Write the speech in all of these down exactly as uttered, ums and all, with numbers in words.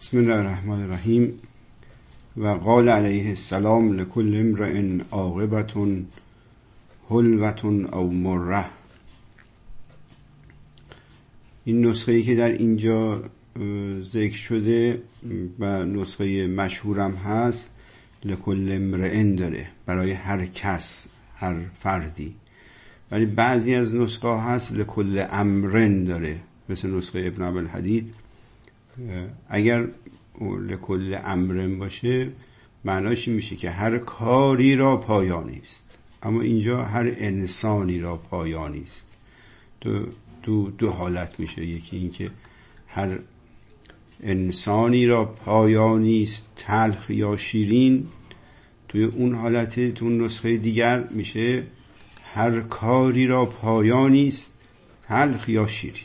بسم الله الرحمن الرحیم. و قال علیه السلام لکل امرئ عاقبة حلوة او مره. این نسخه‌ای که در اینجا ذکر شده و نسخه مشهورم هست لکل امرئ داره، برای هر کس، هر فردی. ولی بعضی از نسخه هست لکل امرن داره، مثل نسخه ابن عبدالحدید. اگر لکل امرن باشه معناش این میشه که هر کاری را پایانی است، اما اینجا هر انسانی را پایانی است. دو, دو, دو حالت میشه، یکی این که هر انسانی را پایانی است، تلخ یا شیرین. توی اون حالت، تو اون نسخه دیگر میشه هر کاری را پایانی است، تلخ یا شیرین.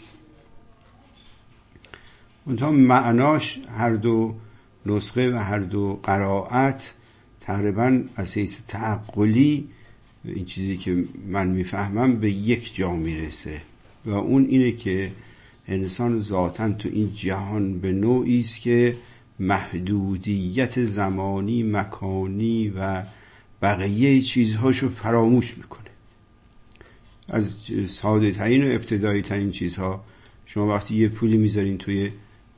اونتا معناش هر دو نسخه و هر دو قرائت تقریبا از حیث تعقلی، این چیزی که من میفهمم، به یک جا میرسه و اون اینه که انسان ذاتاً تو این جهان به نوعی است که محدودیت زمانی، مکانی و بقیه چیزهاشو فراموش میکنه. از ساده ترین و ابتدایی ترین چیزها، شما وقتی یه پولی میذارین توی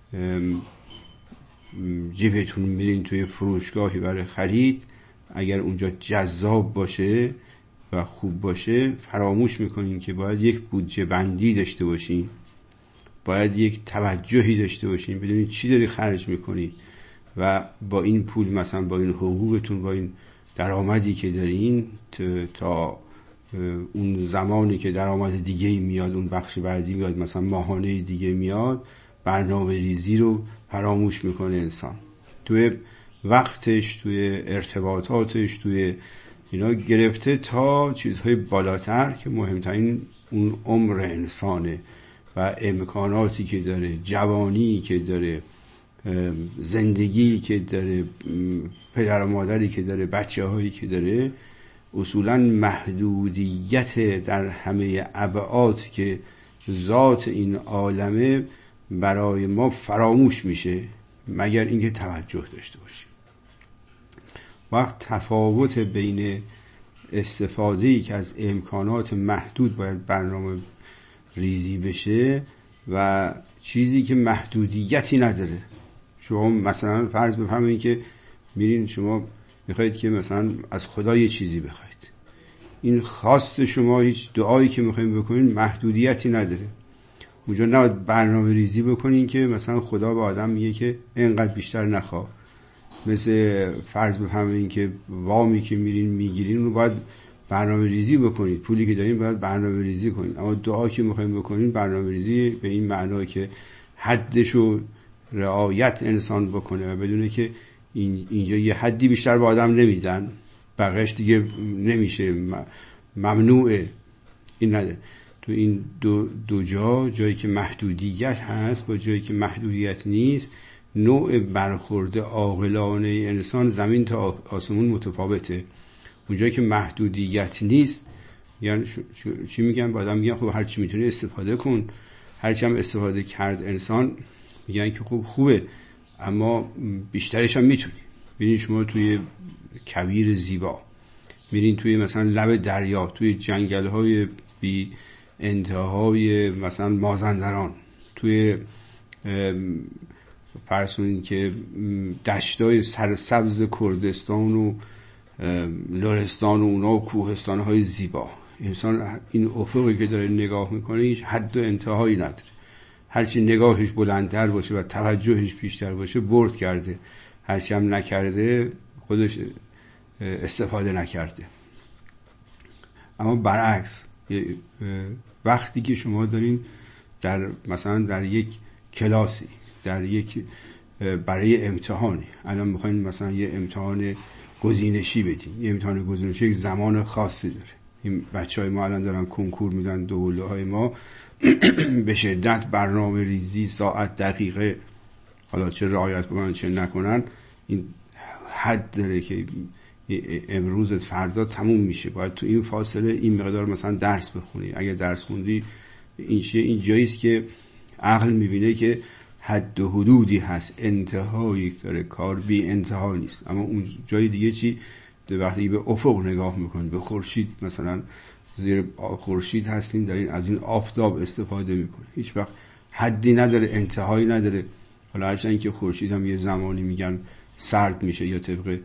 جیبتون، میرین توی فروشگاهی برای خرید، اگر اونجا جذاب باشه و خوب باشه فراموش میکنین که باید یک بودجه بندی داشته باشین، باید یک توجهی داشته باشین، بدونین چی داری خرج میکنی و با این پول، مثلا با این حقوقتون، با این درآمدی که دارین، تا اون زمانی که درآمد دیگه میاد، اون بخش بعدی میاد، مثلا ماهانه دیگه میاد، برنامه ریزی رو فراموش میکنه انسان. توی وقتش، توی ارتباطاتش، توی اینا گرفته تا چیزهای بالاتر که مهمترین اون عمر انسانه و امکاناتی که داره، جوانی که داره، زندگی که داره، پدر و مادری که داره، بچه هایی که داره. اصولا محدودیت در همه ابعاد که ذات این عالمه برای ما فراموش میشه، مگر اینکه توجه داشته باشیم. وقت تفاوت بین استفاده‌ای که از امکانات محدود باید برنامه ریزی بشه و چیزی که محدودیتی نداره. شما مثلا فرض بفرمایید که میرین، شما میخواید که مثلا از خدا یه چیزی بخواید، این خواست شما، هیچ دعایی که میخواید بکنین محدودیتی نداره. اونجا نباید برنامه ریزی بکنین که مثلا خدا به آدم میگه که اینقدر بیشتر نخواه. مثل فرض بفرمایید که وامی که میرین میگیرین رو باید برنامه ریزی بکنید، پولی که دارین باید برنامه ریزی کنید. اما دعا که میخواین بکنین برنامه ریزی به این معنی که حدشو رعایت انسان بکنه و بدونه که این اینجا یه حدی بیشتر به آدم نمیدن، بقیش دیگه نمیشه، ممنوعه. این نده. تو این دو, دو جا، جایی که محدودیت هست با جایی که محدودیت نیست، نوع برخورد عاقلانه انسان زمین تا آسمون متفاوته. اونجایی که محدودیت نیست، یعنی چی میگن؟ با آدم میگن خب هر چی میتونی استفاده کن، هر چی هم استفاده کرد انسان میگن که خب خوبه، اما بیشترش هم میتونی. ببینید شما توی کویر زیبا میرین، توی مثلا لب دریا، توی جنگل‌های بی انتهای مثلا مازندران، توی فرسون که دشتای سرسبز کردستان و لرستان و اونا و کوهستان‌های زیبا، انسان این افقی که داره نگاه میکنه هیچ حد و انتهایی نداره. هرچی نگاهش بلندتر باشه و توجهش بیشتر باشه برد کرده، هرچی هم نکرده خودش استفاده نکرده. اما برعکس، وقتی که شما دارین در مثلا در یک کلاسی، در یک برای امتحانی، الان میخواین مثلا یه امتحان گزینشی بدین، یه امتحان گزینشی یک زمان خاصی داره. این بچهای ما الان دارن کنکور میدن، دوله های ما به شدت برنامه ریزی، ساعت، دقیقه، حالا چه رعایت بکنن چه نکنن، این حد داره که امروز فردا تموم میشه، باید تو این فاصله این مقدار مثلا درس بخونی. اگه درس خوندی این چیه، این جاییست که عقل میبینه که حد و حدودی هست، انتهایی داره، کار بی انتها نیست. اما اون جای دیگه چی؟ وقتی به افق نگاه میکنید، به خورشید، مثلا زیر خورشید هستین، دارین از این آفتاب استفاده میکنید، هیچ وقت حدی نداره، انتهایی نداره. حالا هرچند که خورشید هم یه زمانی میگن سرد میشه، یا طبق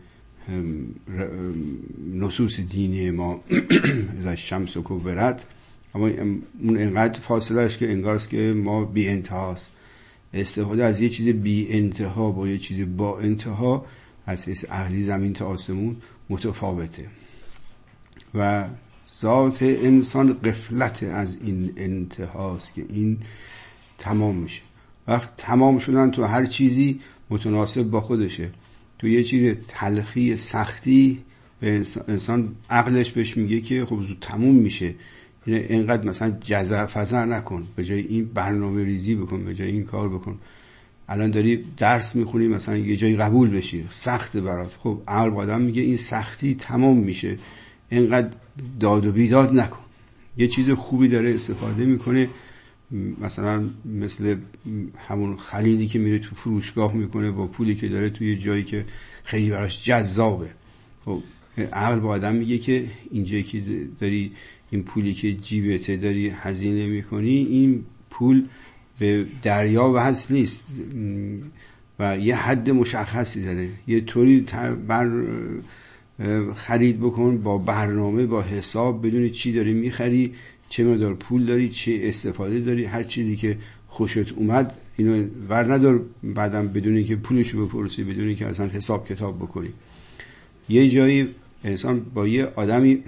نصوص دینی ما از شمس و کبرت، اما اون انقدر فاصلهش که انگارست که ما بی انتهاست. استفاده از یه چیز بی انتها با یه چیز با انتها از حیث عقلی زمین تا آسمون متفاوته و ذات انسان غفلت از این انتهاست که این تمام میشه. وقت تمام شدن تو هر چیزی متناسب با خودشه. تو یه چیز تلخی، سختی، به انسان عقلش بهش میگه که خب زود تموم میشه، اینقدر مثلا جزع فزع نکن، به جای این برنامه ریزی بکن، به جای این کار بکن. الان داری درس میخونی، مثلا یه جای قبول بشی، سخته برات، خب عقل آدم میگه این سختی تمام میشه، اینقدر داد و بیداد نکن. یه چیز خوبی داره استفاده میکنه، مثلا مثل همون خلیدی که میره تو فروشگاه میکنه با پولی که داره توی جایی که خیلی براش جذابه. خب عقل با آدم میگه که اینجایی که داری این پولی که جیبته داری هزینه میکنی، این پول به دریا وصل نیست و یه حد مشخصی داره، یه طوری بر خرید بکن با برنامه، با حساب، بدونی چی داری میخری، چه مقدار پول داری، چه استفاده داری، هر چیزی که خوشت اومد اینو ور ندار بعدم بدونی که پولشو بپرسی، بدونی که اصلا حساب کتاب بکنی. یه جایی انسان با یه آدمی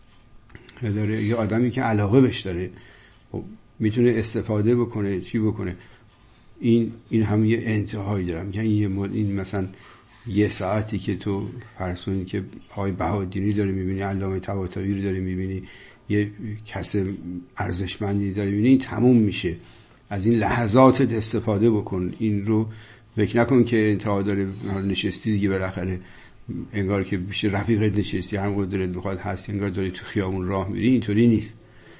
داره، یه آدمی که علاقه بهش داره، میتونه استفاده بکنه، چی بکنه، این این هم یه انتهایی داره. میگن این این مثلا یه ساعتی که تو فرض که آقای بهادینی داره میبینی، علامه طباطبایی رو داره میبینی، یه کس ارزشمندی داره میبینی، این تموم میشه. از این لحظاتت استفاده بکن، این رو فکر نکن که انتها داره. نشستی دیگه بالاخره، انگار که بیشه رفیقت نشستی، هر موقع دلت میخواد هستی، انگار داری تو خیابون راه میری. اینطوری نیست.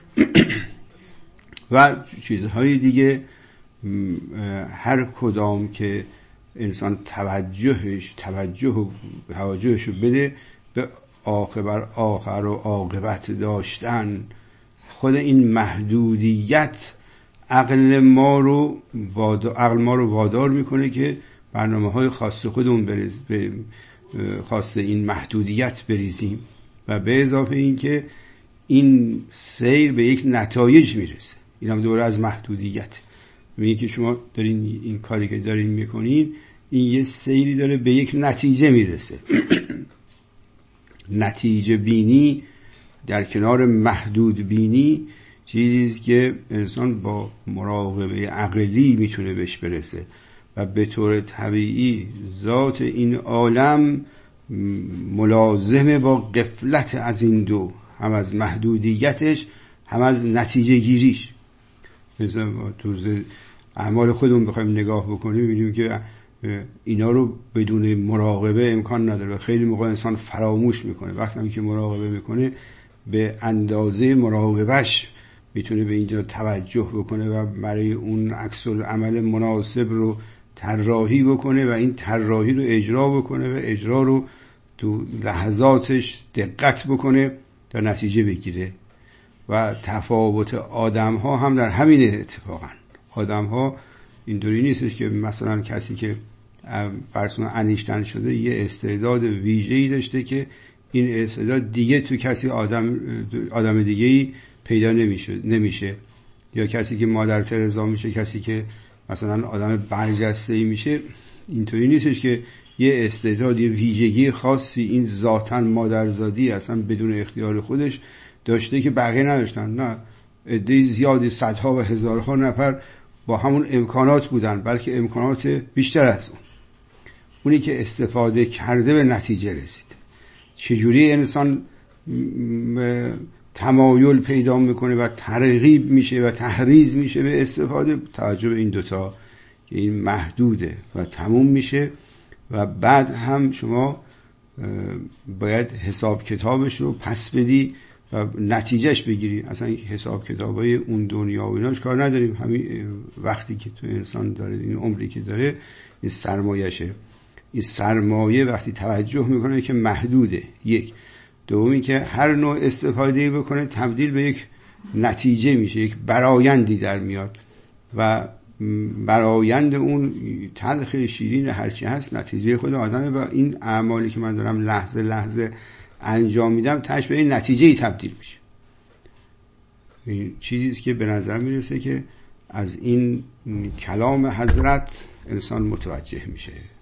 و چیزهای دیگه هر کدام که انسان توجهش توجه و توجهش رو بده به آخر آخر و عاقبت داشتن، خود این محدودیت عقل ما رو وادار عقل ما رو وادار میکنه که برنامه‌های خاص خودمون بریز به خاص این محدودیت بریزیم و به اضافه این که این سیر به یک نتایج میرسه. این هم دوره از محدودیت. میگه که شما دارین این کاری که دارین میکنین، این یه سیری داره به یک نتیجه میرسه. نتیجه بینی در کنار محدود بینی چیزی که انسان با مراقبه عقلی میتونه بهش برسه و به طور طبیعی ذات این عالم ملازمه با غفلت از این دو، هم از محدودیتش هم از نتیجه گیریش. مثلا تو اعمال خودمون بخوایم نگاه بکنیم می‌بینیم که اینا رو بدون مراقبه امکان نداره. خیلی موقع انسان فراموش میکنه. وقتی که مراقبه میکنه به اندازه مراقبهش میتونه به اینجا توجه بکنه و برای اون عکس العمل مناسب رو طراحی بکنه و این طراحی رو اجرا بکنه و اجرا رو تو لحظاتش دقت بکنه تا نتیجه بگیره. و تفاوت آدم ها هم در همین اتفاقا. آدم ها اینطوری نیستش که مثلا کسی که فرسون انیشتن شده یه استعداد ویژه‌ای داشته که این استعداد دیگه تو کسی آدم آدم دیگه‌ای پیدا نمیشه نمیشه یا کسی که مادر ترزا میشه، کسی که مثلا آدم برجسته‌ای میشه. اینطوری نیستش که یه استعداد، یه ویژگی خاصی این ذاتاً مادرزادی اصلا بدون اختیار خودش داشته که بقیه نداشتن. نه، عده زیادی، صدها و هزارها نفر با همون امکانات بودن، بلکه امکانات بیشتر از اون. اونی که استفاده کرده به نتیجه رسید. چجوری انسان تمایل پیدا میکنه و ترغیب میشه و تحریض میشه به استفاده؟ توجه به این دوتا که این محدوده و تموم میشه و بعد هم شما باید حساب کتابش رو پس بدی و نتیجهش بگیری. اصلا حساب کتابای اون دنیا و ایناش کار نداریم. همین وقتی که تو انسان داره، این عمری که داره، این سرمایه‌شه. این سرمایه وقتی توجه میکنه که محدوده، یک. دومی که هر نوع استفاده‌ای بکنه تبدیل به یک نتیجه میشه، یک برآیندی در میاد و برآیند اون تلخ شیرین هرچی هست نتیجه خود آدمه و این اعمالی که من دارم لحظه لحظه انجام میدم تاش به این نتیجه‌ای تبدیل میشه. این چیزیست که به نظر میرسه که از این کلام حضرت انسان متوجه میشه.